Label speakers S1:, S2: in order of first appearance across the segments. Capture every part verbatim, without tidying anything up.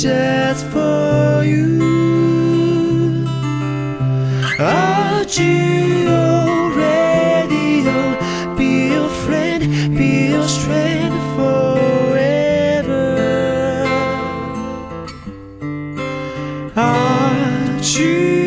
S1: just for you. R-G-O Radio, be your friend, be your strength forever. R-G-O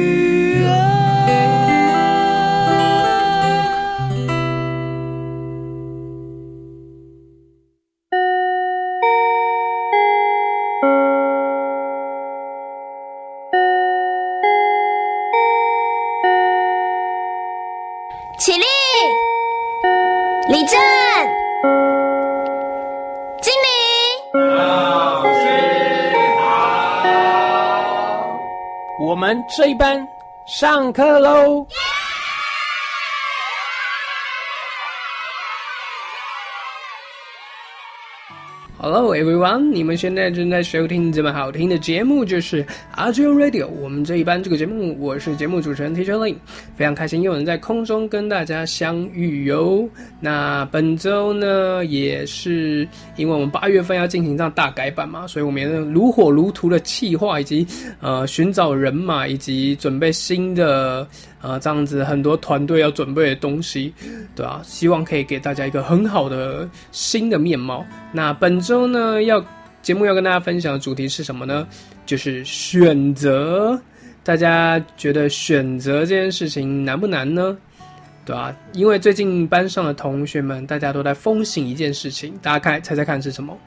S2: 起立，立正，敬礼。
S3: 老师好，我们这一班上课喽。Hello everyone， 你们现在正在收听这么好听的节目，就是 R-G-O Radio。我们这一班这个节目，我是节目主持人 Teacher Lin， 非常开心又能在空中跟大家相遇哟。那本周呢，也是因为我们八月份要进行这样大改版嘛，所以我们也如火如荼的企划以及呃寻找人马以及准备新的呃这样子很多团队要准备的东西，对啊，希望可以给大家一个很好的新的面貌。那本周呢，要节目要跟大家分享的主题是什么呢？就是选择。大家觉得选择这件事情难不难呢？对啊，因为最近班上的同学们，大家都在风行一件事情，大家看猜猜看是什么？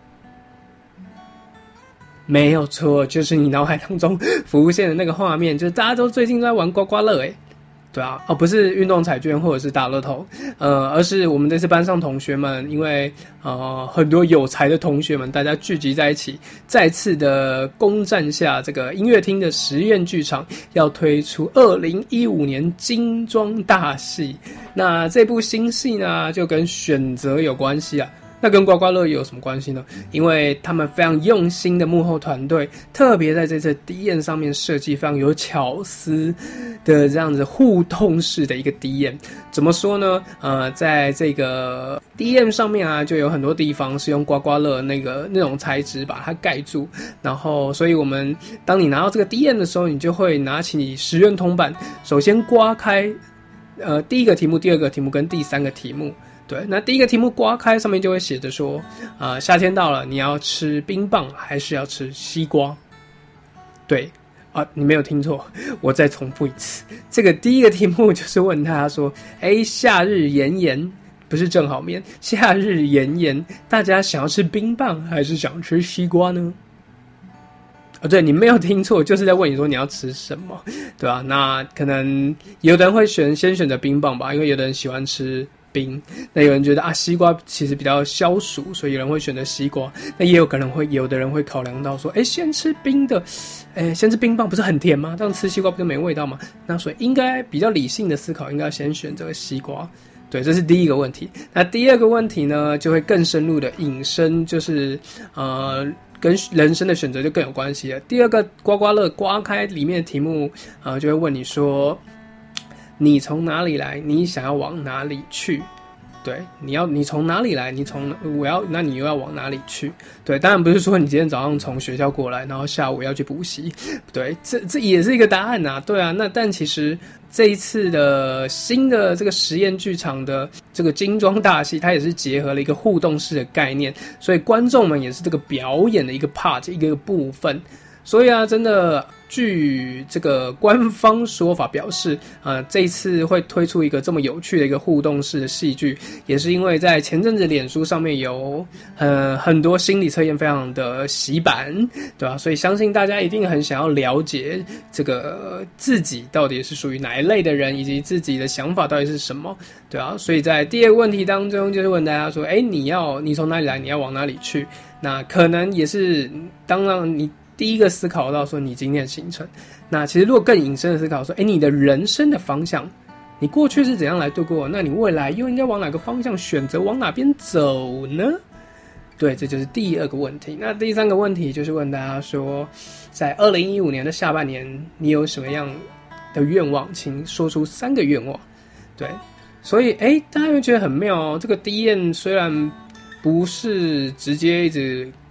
S3: 没有错，就是你脑海当中浮现的那个画面，就是大家都最近都在玩刮刮乐诶。对啊，哦，不是运动彩券或者是大乐透，呃，而是我们这次班上同学们，因为呃很多有才的同学们，大家聚集在一起，再次的攻占下这个音乐厅的实验剧场，要推出二零一五年精装大戏。那这部新戏呢，就跟选择有关系啊。那跟刮刮乐有什么关系呢？因为他们非常用心的幕后团队，特别在这次 D M 上面设计非常有巧思的这样子互动式的一个 D M。怎么说呢？呃，在这个 D M 上面啊，就有很多地方是用刮刮乐那个那种材质把它盖住，然后，所以我们当你拿到这个 D M 的时候，你就会拿起你十元铜板，首先刮开，呃，第一个题目、第二个题目跟第三个题目。对，那第一个题目刮开，上面就会写着说，呃，夏天到了，你要吃冰棒还是要吃西瓜？对，啊，你没有听错，我再重复一次。这个第一个题目就是问他说，哎，夏日炎炎，不是正好面，夏日炎炎，大家想要吃冰棒还是想吃西瓜呢？哦，对，你没有听错，就是在问你说你要吃什么，对吧？那可能有的人会选先选择冰棒吧，因为有的人喜欢吃冰，那有人觉得啊，西瓜其实比较消暑，所以有人会选择西瓜。那也有可能会，有的人会考量到说，哎，先吃冰的，哎，先吃冰棒不是很甜吗？这样吃西瓜不就没味道吗？那所以应该比较理性的思考，应该先选择西瓜。对，这是第一个问题。那第二个问题呢，就会更深入的引申，就是呃。跟人生的选择就更有关系了。第二个刮刮乐刮开里面的题目，呃，就会问你说，你从哪里来？你想要往哪里去？对，你要你从哪里来？你从我要，那你又要往哪里去？对，当然不是说你今天早上从学校过来，然后下午要去补习。对，这这也是一个答案啊。对啊，那但其实这一次的新的这个实验剧场的这个精装大戏，它也是结合了一个互动式的概念，所以观众们也是这个表演的一个 part 一个部分。所以啊，真的，据这个官方说法表示，呃，这一次会推出一个这么有趣的一个互动式的戏剧，也是因为在前阵子脸书上面有呃很多心理测验非常的洗版，对吧？所以相信大家一定很想要了解这个自己到底是属于哪一类的人，以及自己的想法到底是什么，对啊？所以在第二个问题当中，就是问大家说，哎，你要你从哪里来？你要往哪里去？那可能也是，当然你第一个思考到说你今天的行程，那其实如果更引申的思考说，哎，你的人生的方向，你过去是怎样来度过，那你未来又应该往哪个方向选择，往哪边走呢？对，这就是第二个问题。那第三个问题就是问大家说，在二零一五年的下半年，你有什么样的愿望？请说出三个愿望。对，所以哎，大家会觉得很妙哦。这个 D M 虽然不是直接一直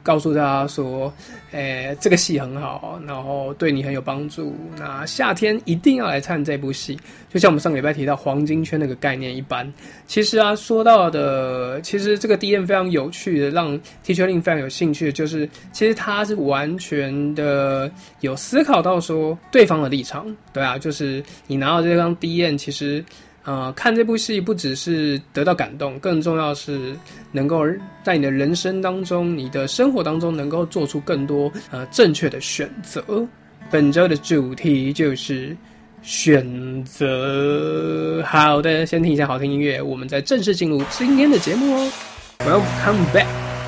S3: 告诉大家说，诶，这个戏很好，然后对你很有帮助。那夏天一定要来看这部戏，就像我们上个礼拜提到黄金圈那个概念一般。其实啊，说到的，其实这个 D M 非常有趣的，让 Teacher Lin 非常有兴趣的，就是其实他是完全的有思考到说对方的立场，对啊，就是你拿到这张 D M， 其实。呃，看这部戏不只是得到感动，更重要是能够在你的人生当中、你的生活当中能够做出更多呃正确的选择。本周的主题就是选择。好的，先听一下好听音乐，我们再正式进入今天的节目哦。Welcome back,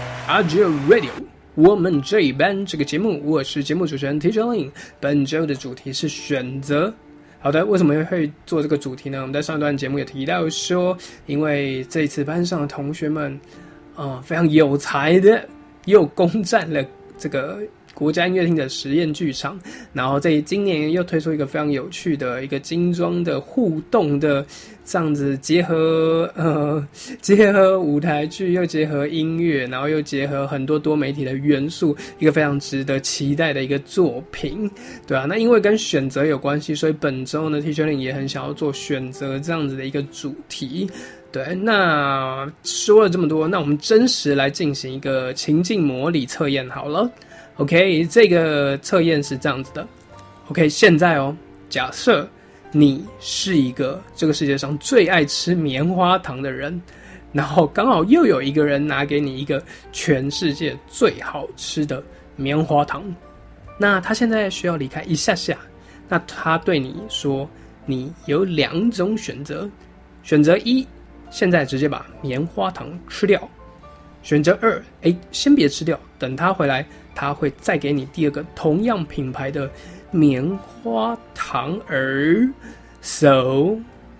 S3: R J Radio。我们这一班这个节目，我是节目主持人 Teacher Lin。本周的主题是选择。好的，为什么会做这个主题呢？我们在上一段节目也提到说，因为这一次班上的同学们，呃，非常有才的，又攻占了这个国家音乐厅的实验剧场，然后在今年又推出一个非常有趣的一个精装的互动的这样子结合呃结合舞台剧又结合音乐，然后又结合很多多媒体的元素，一个非常值得期待的一个作品，对啊，那因为跟选择有关系，所以本周呢 Teacher Lin 也很想要做选择这样子的一个主题。对，那说了这么多，那我们真实来进行一个情境模拟测验好了。OK， 这个测验是这样子的。OK， 现在哦，假设你是一个这个世界上最爱吃棉花糖的人，然后刚好又有一个人拿给你一个全世界最好吃的棉花糖，那他现在需要离开一下下，那他对你说，你有两种选择，选择一，现在直接把棉花糖吃掉；选择二，哎，先别吃掉，等他回来，他会再给你第二个同样品牌的棉花糖儿。So,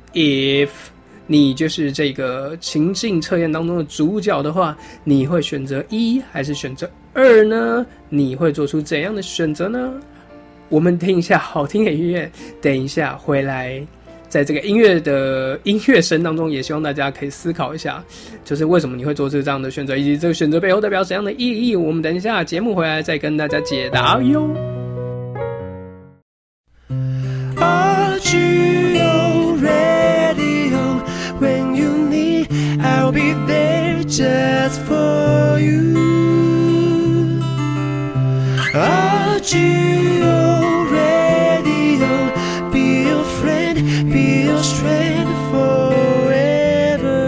S3: if 你就是这个情境测验当中的主角的话，你会选择一还是选择二呢？你会做出怎样的选择呢？我们听一下好听的音乐，等一下回来。在这个音乐的音乐声当中，也希望大家可以思考一下，就是为什么你会做出这样的选择，以及这个选择背后代表怎样的意义。我们等一下节目回来再跟大家解答哟。
S1: R G O Radio, when you need, I'll be there just for you. R G O Radio, be your friend, be your strength forever.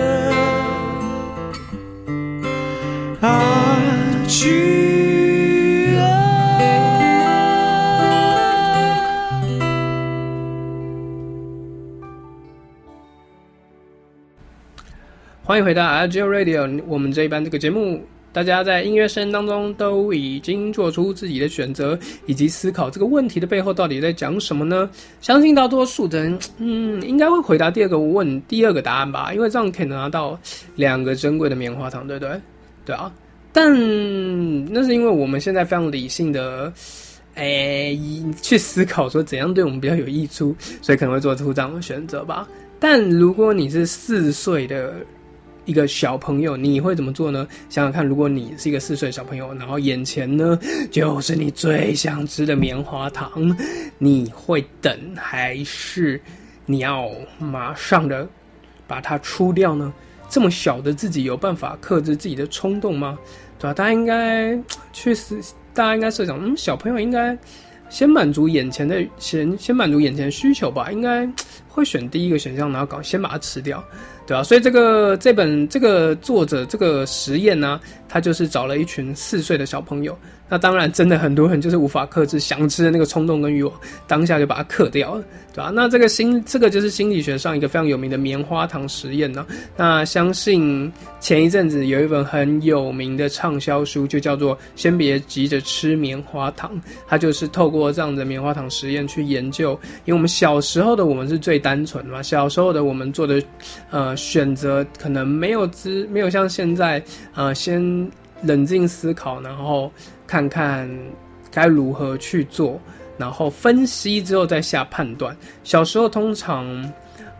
S1: R G O。
S3: 欢迎回到 R J Radio， 我们这一班这个节目，大家在音乐声当中都已经做出自己的选择，以及思考这个问题的背后到底在讲什么呢？相信大多数的人，嗯，应该会回答第二个问第二个答案吧，因为这样可以拿到两个珍贵的棉花糖，对不对？对啊，但那是因为我们现在非常理性的。诶，去思考说怎样对我们比较有益处，所以可能会做出这样的选择吧。但如果你是四岁的一个小朋友，你会怎么做呢？想想看，如果你是一个四岁的小朋友，然后眼前呢就是你最想吃的棉花糖，你会等还是你要马上的把它出掉呢？这么小的自己有办法克制自己的冲动吗？对吧？大家应该去思。大家应该设想，嗯，小朋友应该先满足眼前的先先满足眼前的需求吧，应该会选第一个选项，然后搞先把它吃掉，对吧？所以这个这本这个作者这个实验呢，他就是找了一群四岁的小朋友，那当然真的很多人就是无法克制想吃的那个冲动跟欲望，当下就把它克掉了，对吧？那这个心这个就是心理学上一个非常有名的棉花糖实验呢。那相信前一阵子有一本很有名的畅销书，就叫做《先别急着吃棉花糖》，它就是透过这样的棉花糖实验去研究，因为我们小时候的我们是最单纯嘛，小时候的我们做的呃选择可能没有知没有像现在呃先冷静思考，然后看看该如何去做，然后分析之后再下判断。小时候通常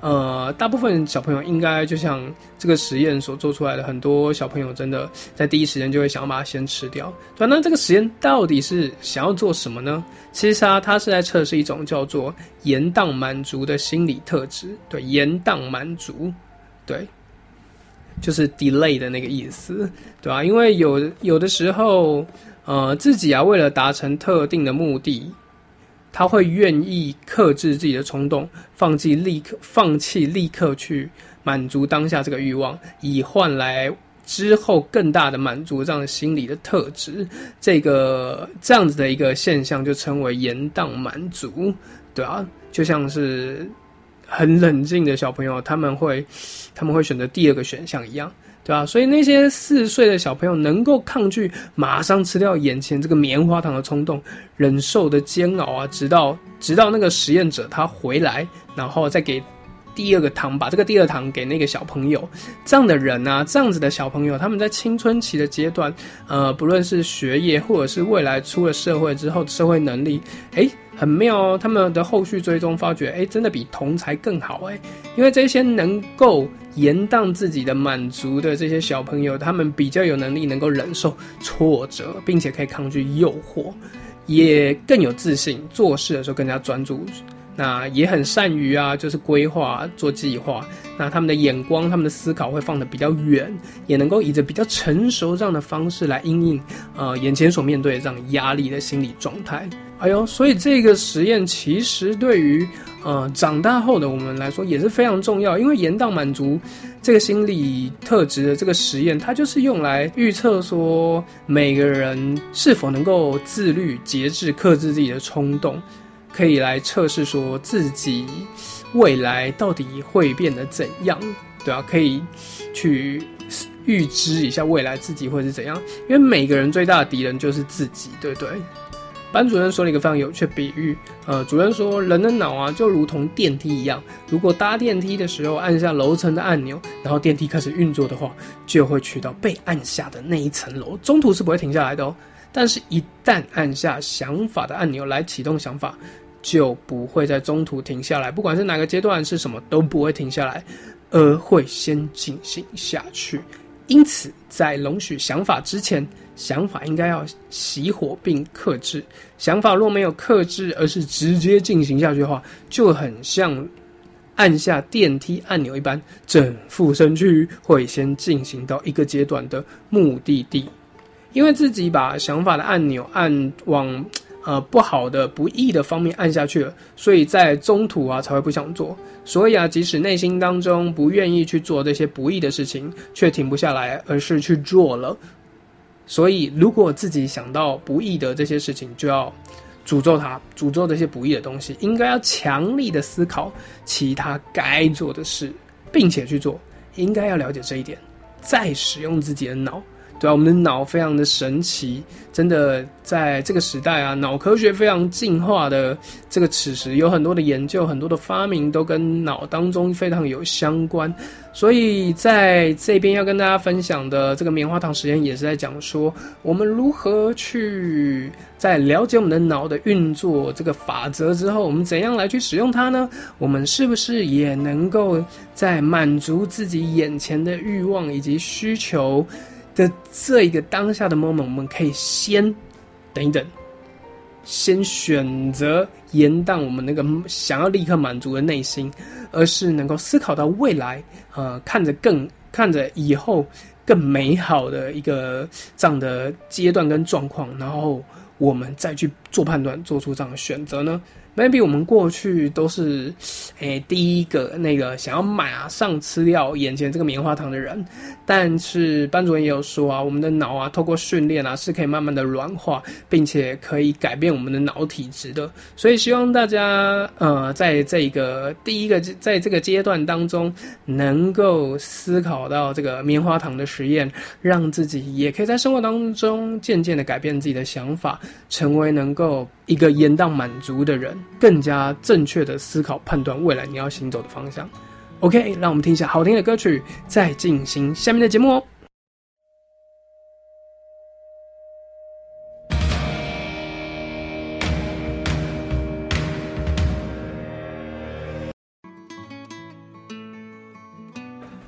S3: 呃，大部分小朋友应该就像这个实验所做出来的，很多小朋友真的在第一时间就会想要把它先吃掉。对，那这个实验到底是想要做什么呢？其实啊，它是在测试一种叫做延宕满足的心理特质。对，延宕满足，对，就是 delay 的那个意思，对吧？因为有有的时候，呃，自己啊为了达成特定的目的，他会愿意克制自己的冲动，放弃立刻放弃立刻去满足当下这个欲望，以换来之后更大的满足，这样的心理的特质，这个这样子的一个现象就称为延宕满足，对啊，就像是很冷静的小朋友，他们会他们会选择第二个选项一样，对吧？所以那些四岁的小朋友能够抗拒马上吃掉眼前这个棉花糖的冲动，忍受的煎熬啊，直到直到那个实验者他回来，然后再给第二个糖，把这个第二糖给那个小朋友，这样的人啊，这样子的小朋友，他们在青春期的阶段，呃，不论是学业或者是未来出了社会之后的社会能力，诶，很妙哦。他们的后续追踪发觉，诶，真的比同侪更好诶，因为这些能够延宕自己的满足的这些小朋友，他们比较有能力能够忍受挫折，并且可以抗拒诱惑，也更有自信，做事的时候更加专注。那也很善于啊，就是规划做计划。那他们的眼光、他们的思考会放得比较远，也能够以着比较成熟这样的方式来因应呃眼前所面对的这样压力的心理状态。哎呦，所以这个实验其实对于呃长大后的我们来说也是非常重要，因为延宕满足这个心理特质的这个实验，它就是用来预测说每个人是否能够自律、节制、克制自己的冲动。可以来测试说自己未来到底会变得怎样，对啊，可以去预知一下未来自己会是怎样，因为每个人最大的敌人就是自己，对不对？班主任说了一个非常有趣的比喻，呃，主任说人的脑啊就如同电梯一样，如果搭电梯的时候按下楼层的按钮，然后电梯开始运作的话，就会去到被按下的那一层楼，中途是不会停下来的哦。但是一旦按下想法的按钮来启动想法，就不会在中途停下来，不管是哪个阶段是什么都不会停下来，而会先进行下去。因此在容许想法之前，想法应该要熄火并克制。想法若没有克制，而是直接进行下去的话，就很像按下电梯按钮一般，整副身躯会先进行到一个阶段的目的地。因为自己把想法的按钮按往呃不好的不义的方面按下去了，所以在中途啊才会不想做。所以啊，即使内心当中不愿意去做这些不义的事情，却停不下来，而是去做了。所以如果自己想到不义的这些事情，就要诅咒它，诅咒这些不义的东西，应该要强力的思考其他该做的事，并且去做。应该要了解这一点，再使用自己的脑。对啊，我们的脑非常的神奇，真的在这个时代啊，脑科学非常进化的这个此时，有很多的研究，很多的发明都跟脑当中非常有相关。所以在这边要跟大家分享的这个棉花糖实验，也是在讲说我们如何去在了解我们的脑的运作这个法则之后，我们怎样来去使用它呢？我们是不是也能够在满足自己眼前的欲望以及需求的这一个当下的 moment， 我们可以先等一等，先选择延宕我们那个想要立刻满足的内心，而是能够思考到未来，呃，看着更看着以后更美好的一个这样的阶段跟状况，然后我们再去做判断，做出这样的选择呢？Maybe 我们过去都是，诶，第一个那个想要马上吃掉眼前这个棉花糖的人，但是班主任也有说啊，我们的脑啊，透过训练啊，是可以慢慢的软化，并且可以改变我们的脑体质的。所以希望大家，呃，在这个第一个在这个阶段当中，能够思考到这个棉花糖的实验，让自己也可以在生活当中渐渐的改变自己的想法，成为能够一个延宕满足的人，更加正确的思考判断未来你要行走的方向。 OK， 让我们听一下好听的歌曲，再进行下面的节目哦。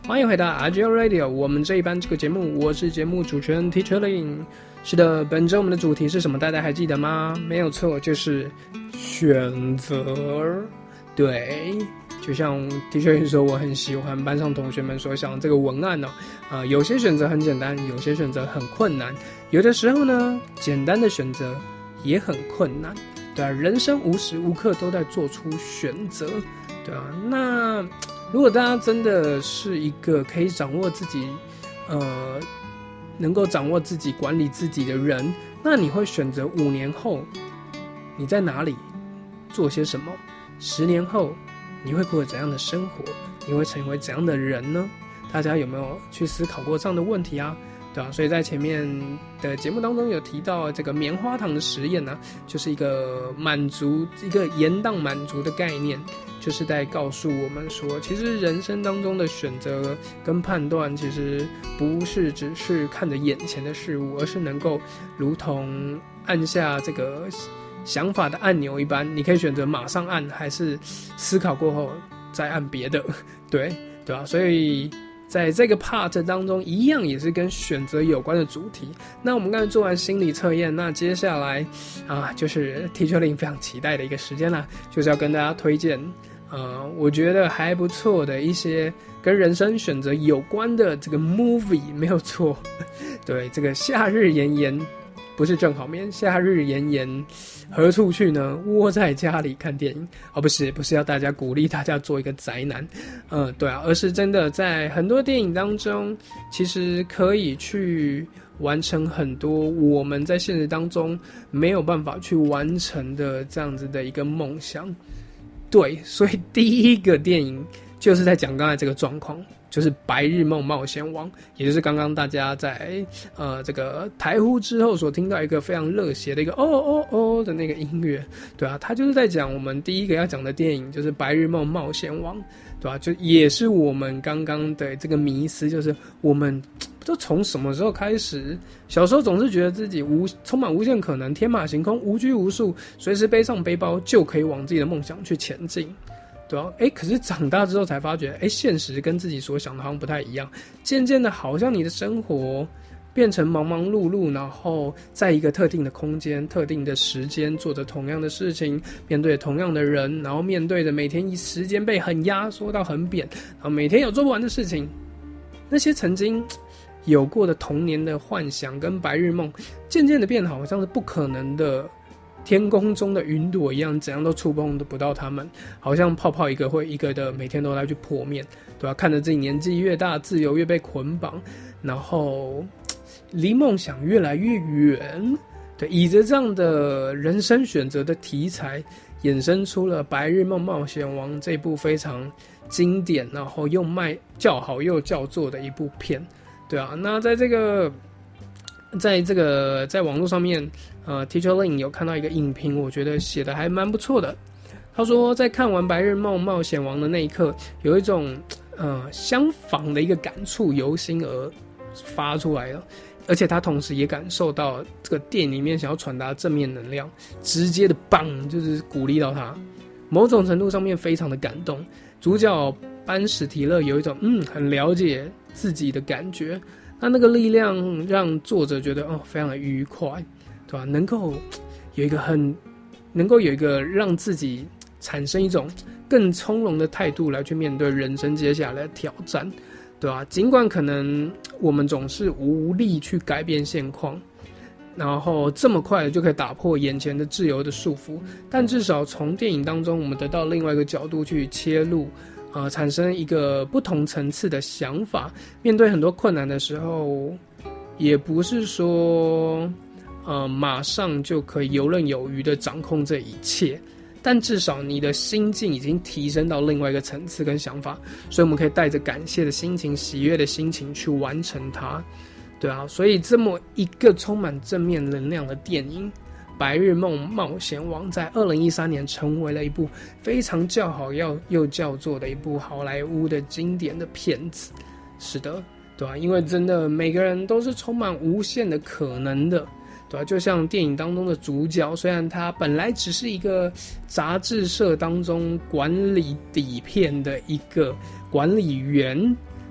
S3: 欢迎回到 R G O Radio， 我们这一班这个节目，我是节目主持人 Teacher Lin。是的，本周我们的主题是什么？大家还记得吗？没有错，就是选择。对，就像 Teacher Lin 说，我很喜欢班上同学们所想的这个文案哦。呃，有些选择很简单，有些选择很困难，有的时候呢，简单的选择也很困难。对啊，人生无时无刻都在做出选择。对啊，那如果大家真的是一个可以掌握自己，呃，能够掌握自己、管理自己的人，那你会选择五年后你在哪里做些什么？十年后你会过怎样的生活？你会成为怎样的人呢？大家有没有去思考过这样的问题啊？对啊，所以在前面的节目当中有提到这个棉花糖的实验呢、啊，就是一个满足一个延宕满足的概念，就是在告诉我们说，其实人生当中的选择跟判断，其实不是只是看着眼前的事物，而是能够如同按下这个想法的按钮一般，你可以选择马上按，还是思考过后再按别的，对对吧、啊？所以在这个 part 当中，一样也是跟选择有关的主题。那我们刚才做完心理测验，那接下来啊，就是 Teacher Lin 非常期待的一个时间啦，就是要跟大家推荐，呃，我觉得还不错的一些跟人生选择有关的这个 movie， 没有错。对，这个夏日炎炎，不是正好眠，夏日炎炎何处去呢？窝在家里看电影。哦，不是，不是要大家鼓励大家做一个宅男，嗯，对啊，而是真的在很多电影当中，其实可以去完成很多我们在现实当中没有办法去完成的这样子的一个梦想。对，所以第一个电影就是在讲刚才这个状况。就是《白日梦冒险王》，也就是刚刚大家在呃这个台呼之后所听到一个非常热血的一个哦哦哦的那个音乐，对啊，它就是在讲我们第一个要讲的电影，就是《白日梦冒险王》，对吧、啊？就也是我们刚刚的这个迷思，就是我们不知道从什么时候开始，小时候总是觉得自己无充满无限可能，天马行空，无拘无束，随时背上背包就可以往自己的梦想去前进。对啊，哎，可是长大之后才发觉，哎，现实跟自己所想的好像不太一样。渐渐的，好像你的生活变成忙忙碌碌，然后在一个特定的空间、特定的时间做着同样的事情，面对同样的人，然后面对着每天一时间被很压缩到很扁，然后每天有做不完的事情。那些曾经有过的童年的幻想跟白日梦，渐渐的变得好像是不可能的。天空中的云朵一样，怎样都触碰不到他们，好像泡泡一个会一个的，每天都来去破灭，对吧、啊？看着自己年纪越大，自由越被捆绑，然后离梦想越来越远。对，以着这样的人生选择的题材，衍生出了《白日梦冒险王》这部非常经典，然后又卖叫好又叫座的一部片，对啊。那在这个。在这个在网络上面，呃 ，Teacher Lin 有看到一个影评，我觉得写的还蛮不错的。他说，在看完《白日梦冒险王》的那一刻，有一种呃相仿的一个感触由心而发出来了，而且他同时也感受到这个电影里面想要传达正面能量，直接的棒就是鼓励到他，某种程度上面非常的感动。主角班史提勒有一种嗯很了解自己的感觉。那那个力量让作者觉得哦非常的愉快，对吧？能够有一个很能够有一个让自己产生一种更从容的态度来去面对人生接下来的挑战，对吧？尽管可能我们总是无力去改变现况，然后这么快就可以打破眼前的自由的束缚，但至少从电影当中我们得到另外一个角度去切入。呃，产生一个不同层次的想法，面对很多困难的时候，也不是说，呃，马上就可以游刃有余的掌控这一切，但至少你的心境已经提升到另外一个层次跟想法，所以我们可以带着感谢的心情、喜悦的心情去完成它，对啊，所以这么一个充满正面能量的电影。《白日梦冒险王》在二零一三年成为了一部非常叫好又又叫座的一部好莱坞的经典的片子。是的，对吧？因为真的每个人都是充满无限的可能的，对吧？就像电影当中的主角，虽然他本来只是一个杂志社当中管理底片的一个管理员，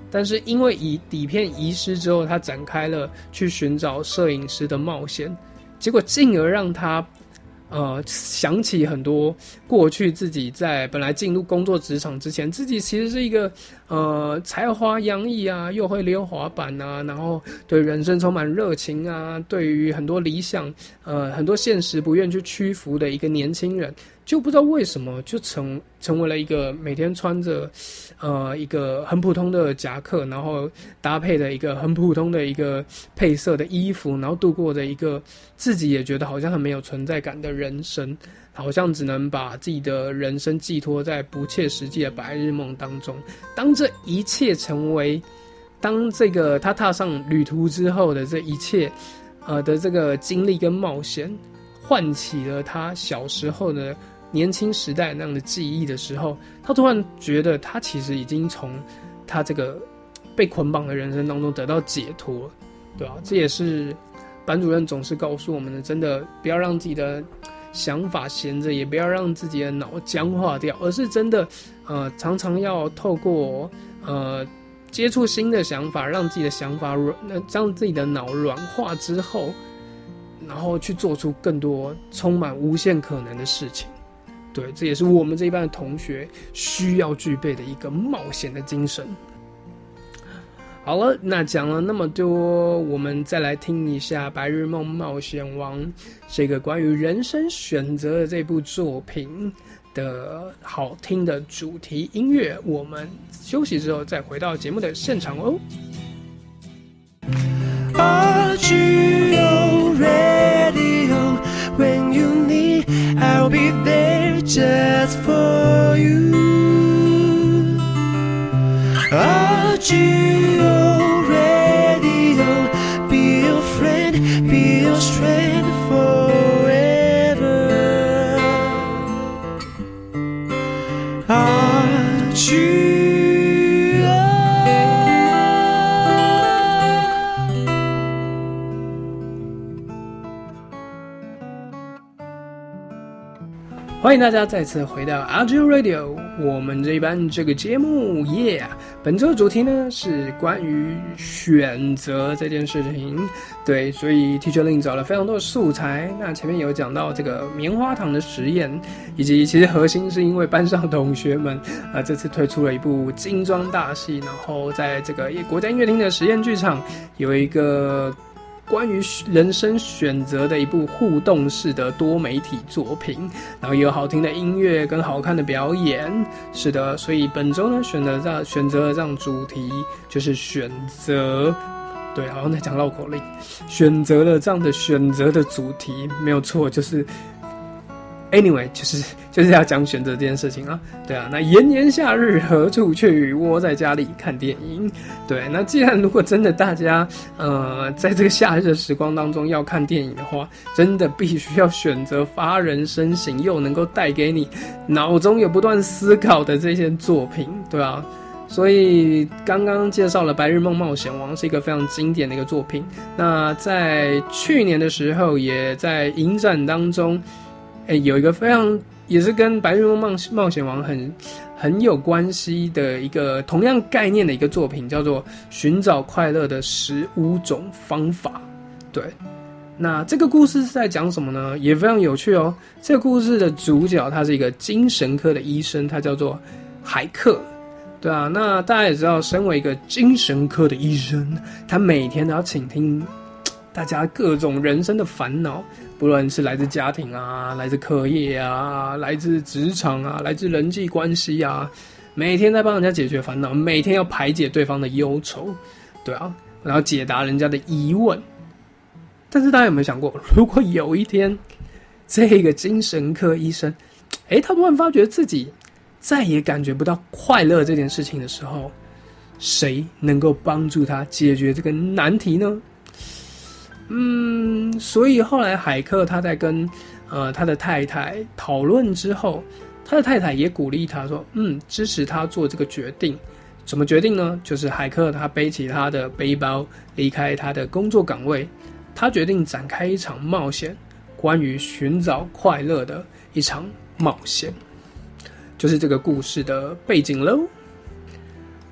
S3: 但是因为以底片遗失之后，他展开了去寻找摄影师的冒险，结果进而让他呃想起很多过去自己在本来进入工作职场之前，自己其实是一个呃才华洋溢啊，又会溜滑板啊，然后对人生充满热情啊，对于很多理想呃很多现实不愿去屈服的一个年轻人，就不知道为什么就成成为了一个每天穿着呃一个很普通的夹克，然后搭配的一个很普通的一个配色的衣服，然后度过的一个自己也觉得好像很没有存在感的人生，好像只能把自己的人生寄托在不切实际的白日梦当中。当这一切成为当这个他踏上旅途之后的这一切呃的这个经历跟冒险唤起了他小时候的年轻时代那样的记忆的时候，他突然觉得他其实已经从他这个被捆绑的人生当中得到解脱，对吧？这也是班主任总是告诉我们的，真的不要让自己的想法闲着，也不要让自己的脑僵化掉，而是真的呃常常要透过呃接触新的想法，让自己的想法软，让自己的脑软化之后，然后去做出更多充满无限可能的事情。对，这也是我们这一班的同学需要具备的一个冒险的精神。好了，那讲了那么多，我们再来听一下《白日梦冒险王》这个关于人生选择的这部作品的好听的主题音乐。我们休息之后再回到节目的现场哦。
S1: R G O Radio, when you need, I'll be there just for you. R G O Radio, be your friend, be your strength forever. R G O
S3: 欢迎大家再次回到 R G O Radio， 我们这一班这个节目耶、yeah! 本周的主题呢是关于选择这件事情。对，所以 Teacher Lin 找了非常多的素材。那前面有讲到这个棉花糖的实验，以及其实核心是因为班上同学们呃这次推出了一部精装大戏，然后在这个国家音乐厅的实验剧场有一个关于人生选择的一部互动式的多媒体作品，然后也有好听的音乐跟好看的表演。是的，所以本周呢选择这选择了这样主题，就是选择。对，好像在讲绕口令。选择了这样的选择的主题，没有错，就是 anyway， 就是就是要讲选择这件事情啊。对啊，那炎炎夏日何处去？窝在家里看电影。对，那既然如果真的大家呃在这个夏日的时光当中要看电影的话，真的必须要选择发人深省又能够带给你脑中有不断思考的这些作品，对啊。所以刚刚介绍了《白日梦冒险王》是一个非常经典的一个作品。那在去年的时候，也在影展当中，欸、有一个非常也是跟《白日梦冒险王》很很有关系的一个同样概念的一个作品，叫做《寻找快乐的十五种方法》。对，那这个故事是在讲什么呢？也非常有趣哦。这个故事的主角他是一个精神科的医生，他叫做海克。对啊，那大家也知道，身为一个精神科的医生，他每天都要倾听大家各种人生的烦恼，不论是来自家庭啊，来自课业啊，来自职场啊，来自人际关系啊，每天在帮人家解决烦恼，每天要排解对方的忧愁，对啊，然后解答人家的疑问。但是大家有没有想过，如果有一天这个精神科医生，诶，他突然发觉自己再也感觉不到快乐这件事情的时候，谁能够帮助他解决这个难题呢？嗯，所以后来海克他在跟呃他的太太讨论之后，他的太太也鼓励他说，嗯，支持他做这个决定。怎么决定呢？就是海克他背起他的背包，离开他的工作岗位，他决定展开一场冒险，关于寻找快乐的一场冒险。就是这个故事的背景喽。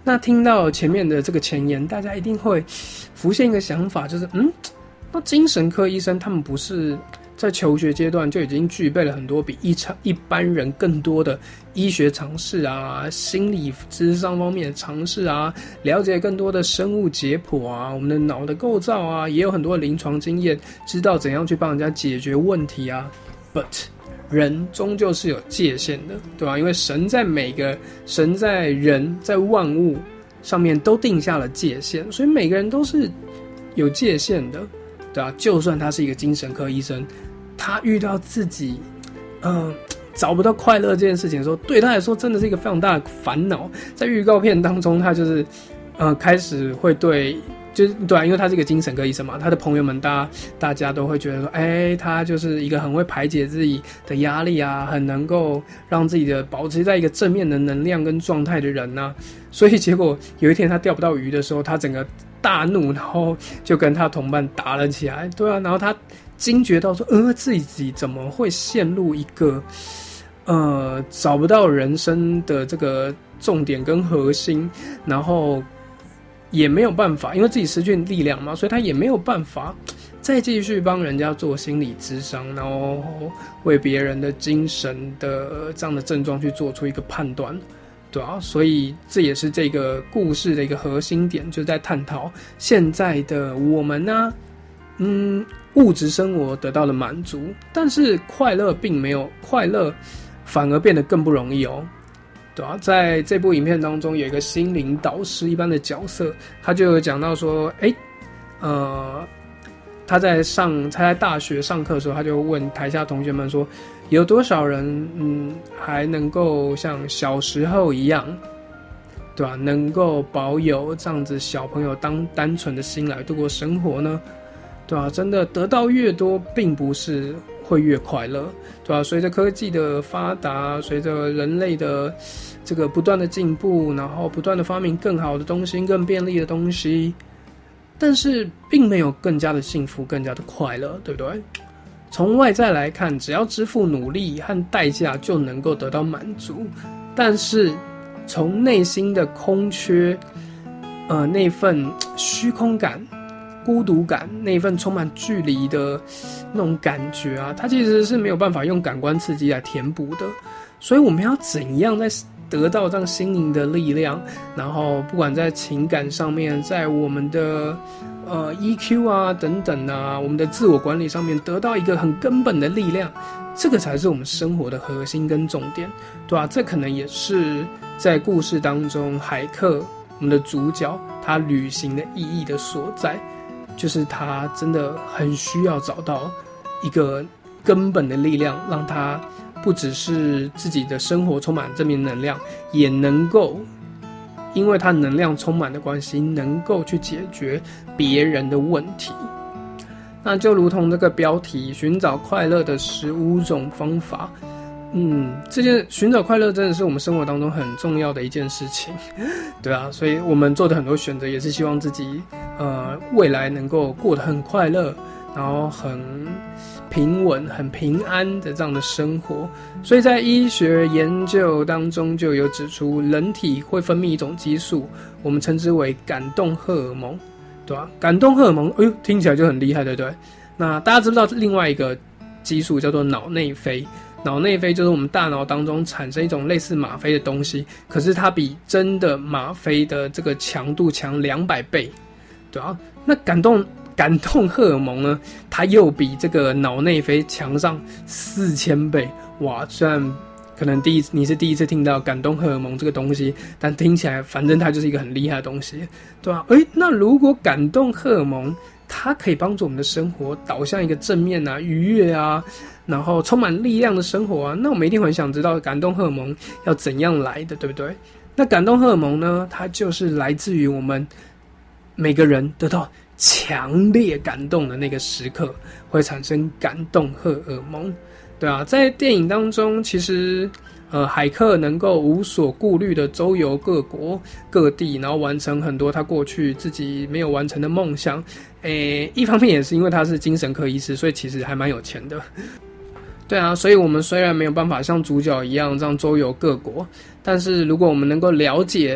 S3: 那听到前面的这个前言，大家一定会浮现一个想法，就是嗯，那精神科医生他们不是在求学阶段就已经具备了很多比一常一般人更多的医学常识啊，心理咨商方面的常识啊，了解更多的生物解剖啊，我们的脑的构造啊，也有很多临床经验，知道怎样去帮人家解决问题啊。But 人终究是有界限的，对吧？因为神在每个神在人在万物上面都定下了界限，所以每个人都是有界限的，对吧？就算他是一个精神科医生，他遇到自己呃找不到快乐这件事情的时候，对他来说真的是一个非常大的烦恼。在预告片当中，他就是呃开始会对。就是对啊，因为他是一个精神科医生嘛，他的朋友们大大家都会觉得说，哎，他就是一个很会排解自己的压力啊，很能够让自己的保持在一个正面的能量跟状态的人啊。所以结果有一天他钓不到鱼的时候，他整个大怒，然后就跟他同伴打了起来。对啊，然后他惊觉到说，呃，自己怎么会陷入一个呃找不到人生的这个重点跟核心，然后。也没有办法，因为自己失去力量嘛，所以他也没有办法再继续帮人家做心理咨商，然后为别人的精神的这样的症状去做出一个判断，对啊，所以这也是这个故事的一个核心点，就是在探讨现在的我们呢、啊，嗯，物质生活得到了满足，但是快乐并没有快乐，反而变得更不容易哦。对啊，在这部影片当中有一个心灵导师一般的角色，他就有讲到说，哎，呃，他在上他在大学上课的时候，他就问台下同学们说，有多少人嗯还能够像小时候一样，对吧、啊？能够保有这样子小朋友当单纯的心来度过生活呢？对吧、啊？真的得到越多，并不是。会越快乐，对吧？随着科技的发达，随着人类的这个不断的进步，然后不断的发明更好的东西、更便利的东西，但是并没有更加的幸福、更加的快乐，对不对？从外在来看，只要支付努力和代价就能够得到满足，但是从内心的空缺，呃，那份虚空感。孤独感，那份充满距离的那种感觉啊，它其实是没有办法用感官刺激来填补的。所以我们要怎样在得到这样心灵的力量，然后不管在情感上面，在我们的呃 E Q 啊等等啊，我们的自我管理上面得到一个很根本的力量，这个才是我们生活的核心跟重点，对吧、啊？这可能也是在故事当中海克我们的主角他旅行的意义的所在。就是他真的很需要找到一个根本的力量，让他不只是自己的生活充满正面能量，也能够因为他能量充满的关系，能够去解决别人的问题。那就如同这个标题，寻找快乐的十五种方法。嗯，这件寻找快乐真的是我们生活当中很重要的一件事情，对啊，所以我们做的很多选择也是希望自己呃未来能够过得很快乐，然后很平稳、很平安的这样的生活。所以在医学研究当中就有指出，人体会分泌一种激素，我们称之为感动荷尔蒙，对吧？感动荷尔蒙，哎呦，听起来就很厉害，对不对？那大家知不知道另外一个激素叫做脑内啡？脑内啡就是我们大脑当中产生一种类似吗啡的东西，可是它比真的吗啡的这个强度强两百倍，对啊。那感动感动荷尔蒙呢，它又比这个脑内啡强上四千倍，哇！虽然可能第一你是第一次听到感动荷尔蒙这个东西，但听起来反正它就是一个很厉害的东西，对吧、啊？诶，那如果感动荷尔蒙它可以帮助我们的生活导向一个正面啊、愉悦啊，然后充满力量的生活啊，那我们一定很想知道感动荷尔蒙要怎样来的，对不对？那感动荷尔蒙呢，它就是来自于我们每个人得到强烈感动的那个时刻，会产生感动荷尔蒙，对啊。在电影当中，其实呃，海克能够无所顾虑的周游各国各地，然后完成很多他过去自己没有完成的梦想。诶，一方面也是因为他是精神科医师，所以其实还蛮有钱的。对啊，所以我们虽然没有办法像主角一样这样周游各国，但是如果我们能够了解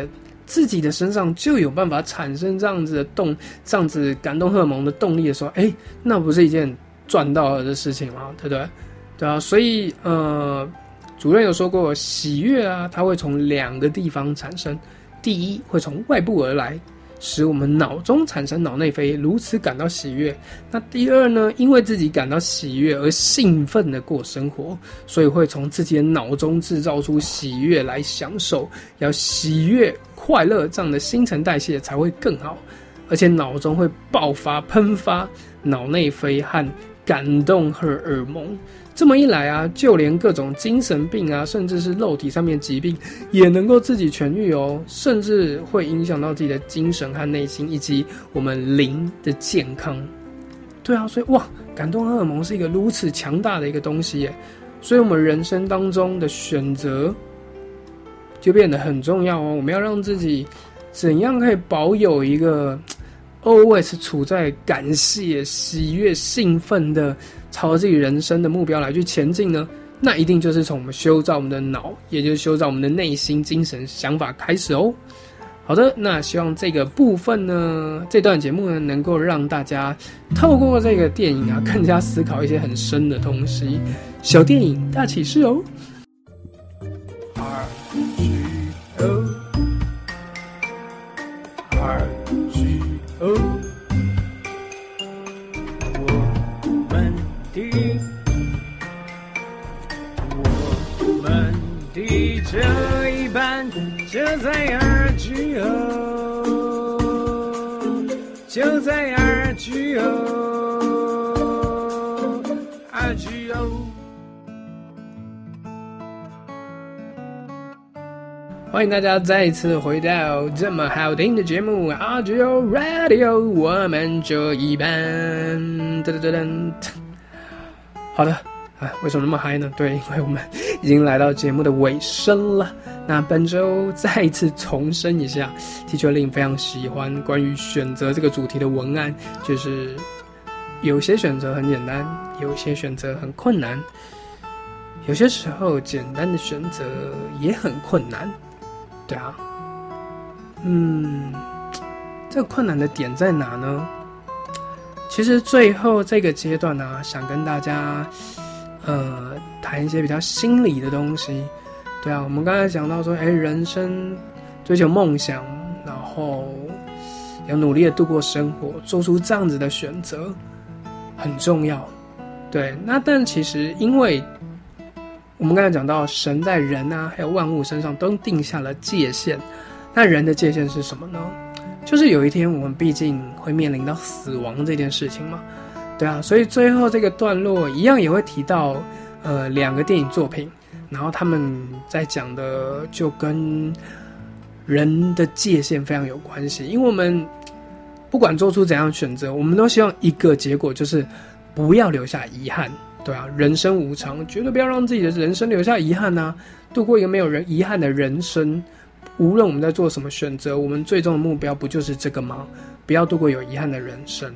S3: 自己的身上就有办法产生这样子的动，这样子感动荷尔蒙的动力的时候，哎，那不是一件赚到了的事情吗？对不对？对啊，所以呃，主任有说过，喜悦啊，它会从两个地方产生。第一，会从外部而来，使我们脑中产生脑内啡，如此感到喜悦。那第二呢，因为自己感到喜悦而兴奋的过生活，所以会从自己的脑中制造出喜悦来享受。要喜悦、快乐这样的新陈代谢才会更好，而且脑中会爆发、喷发脑内啡和感动荷尔蒙。这么一来啊，就连各种精神病啊，甚至是肉体上面疾病，也能够自己痊愈哦，甚至会影响到自己的精神和内心，以及我们灵的健康。对啊，所以哇，感动荷尔蒙是一个如此强大的一个东西耶，所以我们人生当中的选择就变得很重要哦。我们要让自己怎样可以保有一个 always 处在感谢、喜悦、兴奋的朝着自己人生的目标来去前进呢？那一定就是从我们修造我们的脑，也就是修造我们的内心、精神、想法开始哦。好的，那希望这个部分呢，这段节目呢，能够让大家透过这个电影啊，更加思考一些很深的东西。小电影大启示哦。R G O R G O 我们的我们的这一班就在 R G O 就在 R G O R G O。 欢迎大家再一次回到这么好听的节目 R G O Radio 我们这一班。噔噔噔，好的啊，为什么那么嗨呢？对，因为我们已经来到节目的尾声了。那本周再一次重申一下 Teacher Lin 非常喜欢关于选择这个主题的文案，就是有些选择很简单，有些选择很困难，有些时候简单的选择也很困难。对啊，嗯，这个困难的点在哪呢？其实最后这个阶段呢、啊，想跟大家呃谈一些比较心理的东西。对啊，我们刚才讲到说，哎，人生追求梦想，然后要努力的度过生活，做出这样子的选择很重要。对，那但其实因为我们刚才讲到，神在人啊，还有万物身上都定下了界限。那人的界限是什么呢？就是有一天我们毕竟会面临到死亡这件事情嘛。对啊，所以最后这个段落一样也会提到，呃，两个电影作品，然后他们在讲的就跟人的界限非常有关系。因为我们不管做出怎样选择，我们都希望一个结果就是不要留下遗憾。对啊，人生无常，绝对不要让自己的人生留下遗憾啊！度过一个没有人遗憾的人生，无论我们在做什么选择，我们最终的目标不就是这个吗？不要度过有遗憾的人生。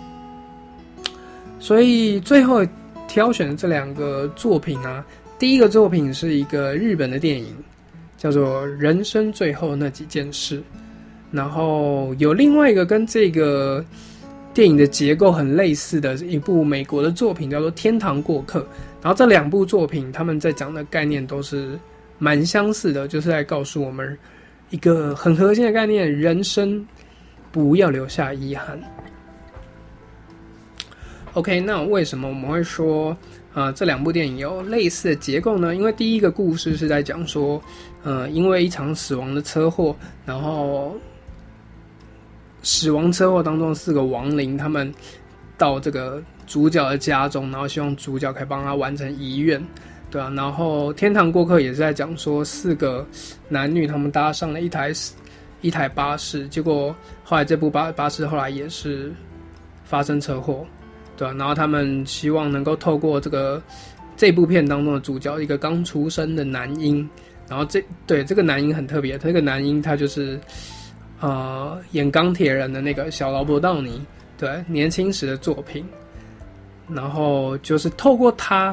S3: 所以最后挑选的这两个作品啊，第一个作品是一个日本的电影，叫做《人生最后那几件事》，然后有另外一个跟这个电影的结构很类似的一部美国的作品叫做《天堂过客》，然后这两部作品他们在讲的概念都是蛮相似的，就是在告诉我们一个很核心的概念：人生不要留下遗憾。OK， 那为什么我们会说呃这两部电影有类似的结构呢？因为第一个故事是在讲说，呃，因为一场死亡的车祸，然后死亡车祸当中的四个亡灵，他们到这个主角的家中，然后希望主角可以帮他完成遗愿，对啊。然后天堂过客也是在讲说，四个男女他们搭上了一台一台巴士，结果后来这部巴巴士后来也是发生车祸，对啊。然后他们希望能够透过这个这部片当中的主角一个刚出生的男婴，然后这对这个男婴很特别，这个男婴他就是呃，演钢铁人的那个小劳勃道尼，对，年轻时的作品，然后就是透过他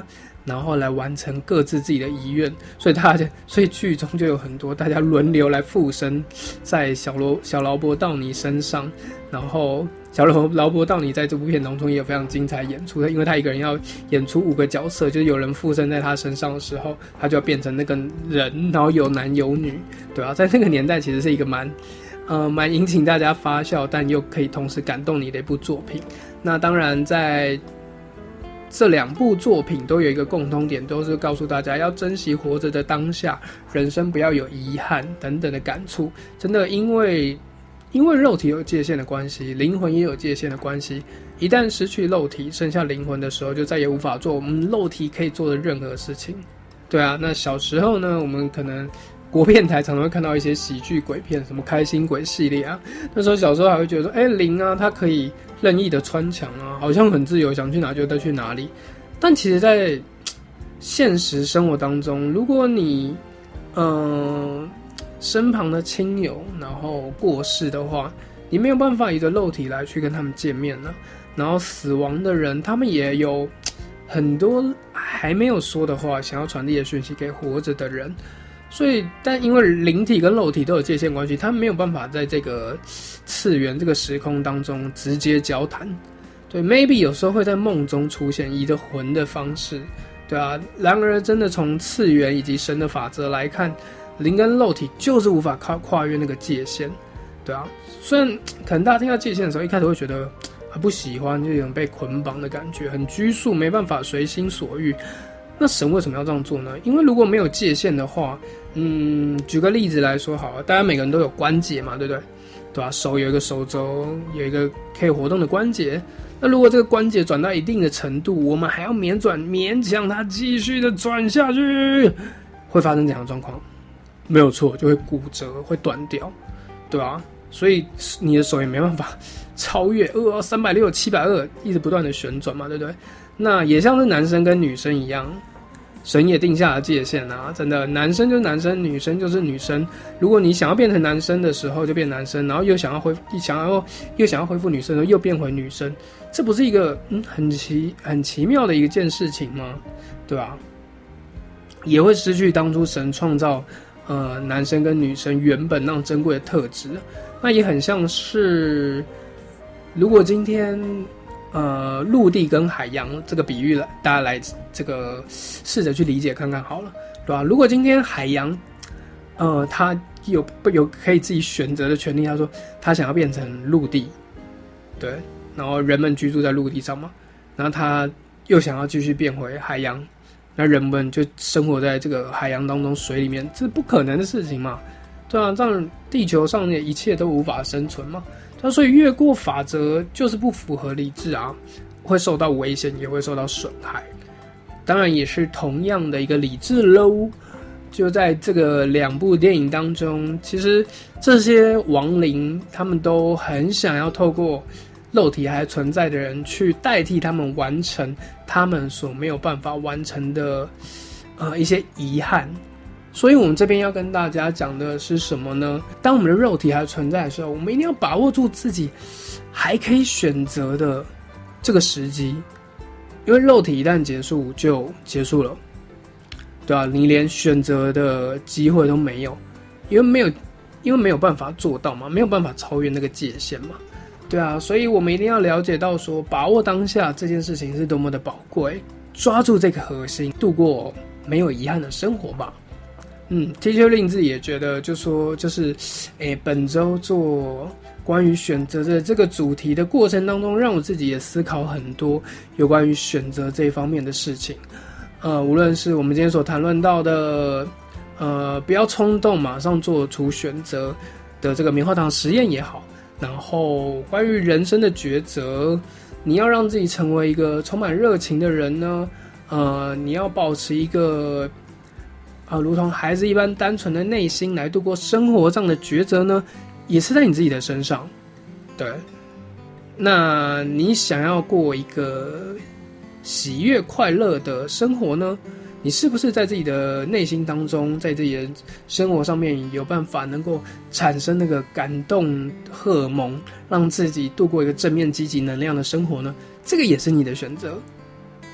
S3: 然后来完成各自自己的遗愿，所以大家，所以剧中就有很多大家轮流来附身在小罗小劳勃道尼身上，然后小劳劳勃道尼在这部片当中也有非常精彩演出，因为他一个人要演出五个角色，就是有人附身在他身上的时候，他就要变成那个人，然后有男有女，对啊，在那个年代其实是一个蛮呃蛮引起大家发笑，但又可以同时感动你的一部作品。那当然在这两部作品都有一个共通点，都是告诉大家要珍惜活着的当下，人生不要有遗憾等等的感触。真的，因为因为肉体有界限的关系，灵魂也有界限的关系，一旦失去肉体，剩下灵魂的时候，就再也无法做我们肉体可以做的任何事情。对啊，那小时候呢，我们可能国片台常常会看到一些喜剧鬼片，什么开心鬼系列啊，那时候小时候还会觉得说，哎，灵啊，它可以任意的穿墙啊，好像很自由，想去哪就再去哪里。但其实在现实生活当中，如果你嗯、呃、身旁的亲友然后过世的话，你没有办法以着肉体来去跟他们见面了，然后死亡的人他们也有很多还没有说的话想要传递的讯息给活着的人，所以但因为灵体跟肉体都有界限关系，他们没有办法在这个次元这个时空当中直接交谈。对 maybe 有时候会在梦中出现以着魂的方式，对啊，然而真的从次元以及神的法则来看，灵跟肉体就是无法跨跨越那个界限，对啊，虽然可能大家听到界限的时候一开始会觉得啊不喜欢，就有种被捆绑的感觉，很拘束，没办法随心所欲。那神为什么要这样做呢？因为如果没有界限的话，嗯，举个例子来说好了，大家每个人都有关节嘛，对不对？对吧？手有一个手肘，有一个可以活动的关节。那如果这个关节转到一定的程度，我们还要勉转勉强它继续的转下去，会发生怎样的状况？没有错，就会骨折，会断掉，对吧？所以你的手也没办法超越呃三百六七百二一直不断的旋转嘛，对不对？那也像是男生跟女生一样，神也定下了界限啊，真的，男生就是男生，女生就是女生。如果你想要变成男生的时候就变男生，然后又想要恢想要又想要恢复女生的时候又变回女生，这不是一个嗯很奇很奇妙的一件事情吗？对吧？也会失去当初神创造呃男生跟女生原本那样珍贵的特质。那也很像是，如果今天呃陆地跟海洋这个比喻了，大家来这个试着去理解看看好了，对吧？如果今天海洋呃他有有可以自己选择的权利，他说他想要变成陆地，对，然后人们居住在陆地上嘛，然后他又想要继续变回海洋，那人们就生活在这个海洋当中水里面，这是不可能的事情嘛，对啊，这样地球上的一切都无法生存嘛，那所以越过法则就是不符合理智啊，会受到危险，也会受到损害。当然也是同样的一个理智喽。就在这个两部电影当中，其实这些亡灵他们都很想要透过肉体还存在的人去代替他们完成他们所没有办法完成的呃一些遗憾。所以我们这边要跟大家讲的是什么呢？当我们的肉体还存在的时候，我们一定要把握住自己还可以选择的这个时机，因为肉体一旦结束就结束了，对啊，你连选择的机会都没有，因为没有因为没有办法做到嘛，没有办法超越那个界限嘛，对啊，所以我们一定要了解到说，把握当下这件事情是多么的宝贵，抓住这个核心，度过没有遗憾的生活吧。嗯 ，T Q 令自己也觉得，就说就是，诶，本周做关于选择的这个主题的过程当中，让我自己也思考很多有关于选择这一方面的事情。呃，无论是我们今天所谈论到的，呃，不要冲动，马上做出选择的这个棉花糖实验也好，然后关于人生的抉择，你要让自己成为一个充满热情的人呢，呃，你要保持一个。啊，如同孩子一般单纯的内心来度过生活上的抉择呢，也是在你自己的身上。对，那你想要过一个喜悦快乐的生活呢？你是不是在自己的内心当中，在自己的生活上面有办法能够产生那个感动荷尔蒙，让自己度过一个正面积极能量的生活呢？这个也是你的选择。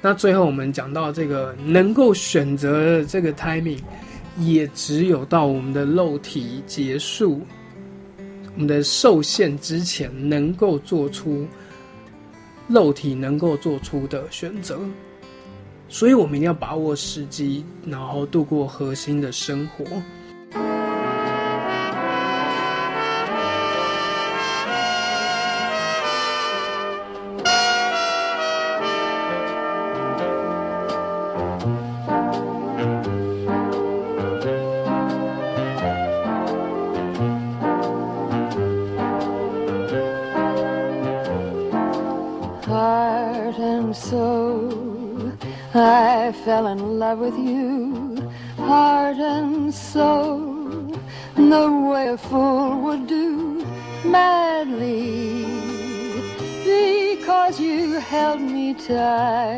S3: 那最后我们讲到这个能够选择的这个 timing， 也只有到我们的肉体结束，我们的受限之前，能够做出肉体能够做出的选择。所以我们一定要把握时机，然后度过核心的生活。
S1: Heart and soul, I fell in love with you, heart and soul, the way a fool would do, madly, because you held me tight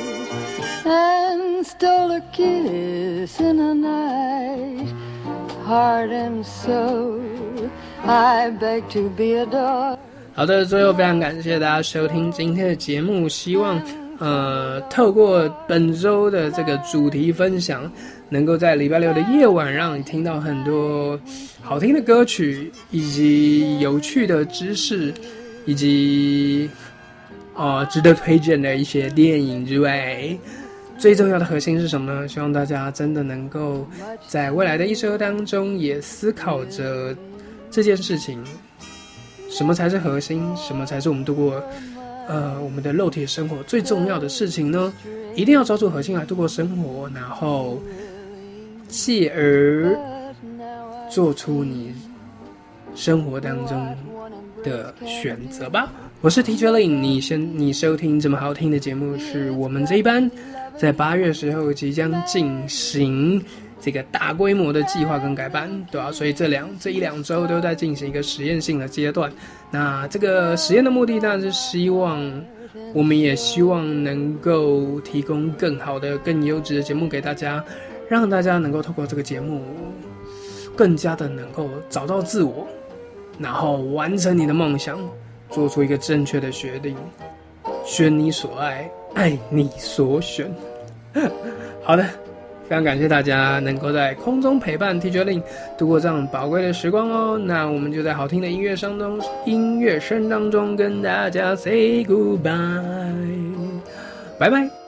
S1: and stole a kiss in a night. Heart and soul, I beg to be adored.
S3: 好的，最后非常感谢大家收听今天的节目，希望呃透过本周的这个主题分享，能够在礼拜六的夜晚让你听到很多好听的歌曲，以及有趣的知识，以及呃值得推荐的一些电影之外，最重要的核心是什么呢？希望大家真的能够在未来的一周当中也思考着这件事情。什么才是核心？什么才是我们度过呃我们的肉体生活最重要的事情呢？一定要抓住核心来度过生活，然后继而做出你生活当中的选择吧。我是 Teacher Lin， 你先你收听这么好听的节目，是我们这一班在八月时候即将进行这个大规模的计划跟改版，对吧、啊？所以这两这一两周都在进行一个实验性的阶段。那这个实验的目的当然是希望，我们也希望能够提供更好的、更优质的节目给大家，让大家能够透过这个节目，更加的能够找到自我，然后完成你的梦想，做出一个正确的决定，选你所爱，爱你所选。好的。非常感谢大家能够在空中陪伴 Teacher Lin 度过这样宝贵的时光哦。那我们就在好听的音乐声中，音乐声当中跟大家 say goodbye， 拜拜。